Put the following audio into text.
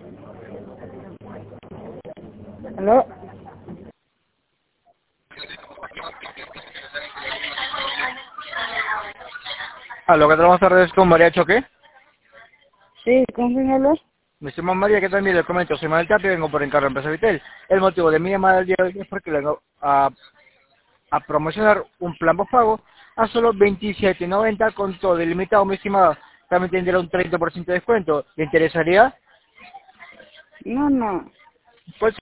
¿Aló? Aló, ¿qué tal? Buenas tardes, con María Choque. Sí, ¿con quién hablo? Me llamo María, ¿qué tal? Mire, le comento, soy Manuel Tapia y vengo por encargo de Empresa Vitel. El motivo de mi llamada del día de hoy es porque vengo a promocionar un plan postpago a solo 27.90 con todo ilimitado, mi estimado. También tendrá un 30% de descuento. ¿Le interesaría? No, no. Pues